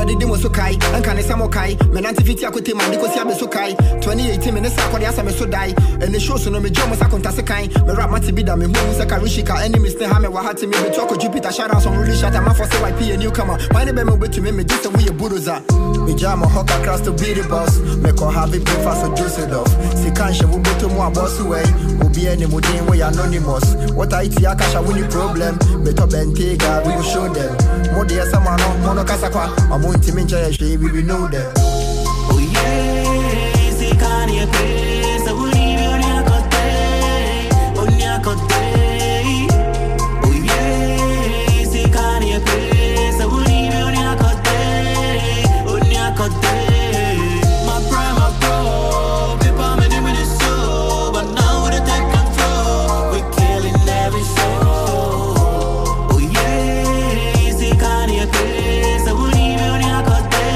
the demo so kai, and can some kai, Menantifiti Akuti Mandikosia Besokai, 2018 minutes Akwadiasa so die, and the show so no me Jomo Sakontasekai, Meramati Bida, me Musa Karishika, enemies the Hame Wahati me talk Jupiter shout out on really shut a for YP a newcomer. Why the Bemo to me just a way a buruza. Me jam a hawk across to be the boss, make her have it breakfast or juice it off. See Kansha will go to more boss away, will be any Mudin way anonymous. What I see Akasha winning problem, better Bentega, we will show them. More dear Samano, Monocasaqua, I'm going to mention we will know them. Oh yeah, see Kanye place, I will leave you on your cote, on your cote. Oh yeah, see Kanye place, I will leave you on your cote, on your cote. My prime, my pro, people many minutes so, but now they take control, we're killing every show. Oh yeah, see Kanye place, I will leave you on your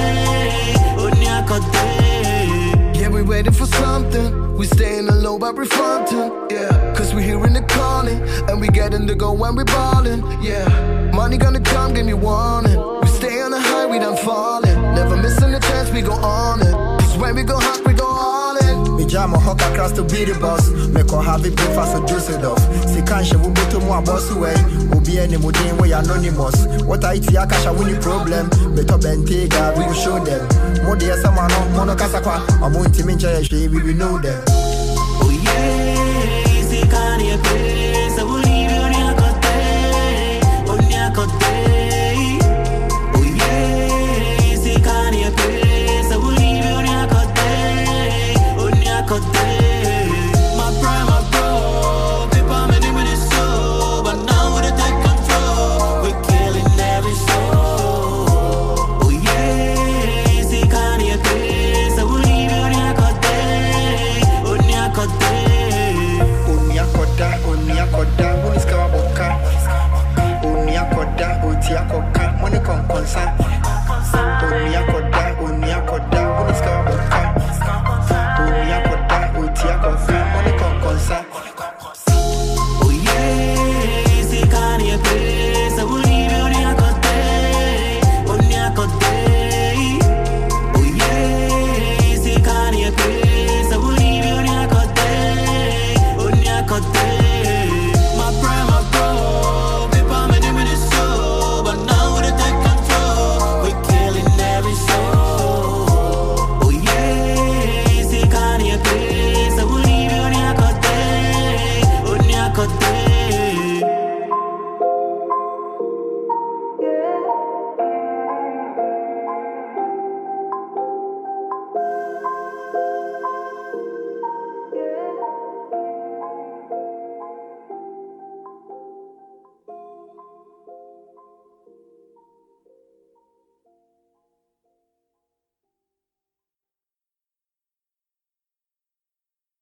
cote. Yeah, we waiting for something. We staying low but refronting. Yeah, cause we hearing the calling, and we getting to go when we ballin'. Yeah, money gonna come, give me warning. We stay on the high, we done falling. Never missing a chance, we go on it. Cause when we go hot, we go all in. Me jam a hawk across to be the boss, make her have it breakfast or juice it off. See Kansha will go to more boss away, will be any Mudin way anonymous. What I see Akasha winning problem, better Bentega, we will show them. More dear Samano, Monocasaqua, I'm going to mention we will know them. Oh yeah, see Kanye place, I will leave you on your cote, on your cote. Oh yeah, see Kanye place, I will leave you on your cote, my prime, my pro, people many minutes so, but now they take control, we're killing every show. Oh yeah, see Kanye place, I will leave you on your cote, on your cote. Unia koda, utia koka, money kon konsa.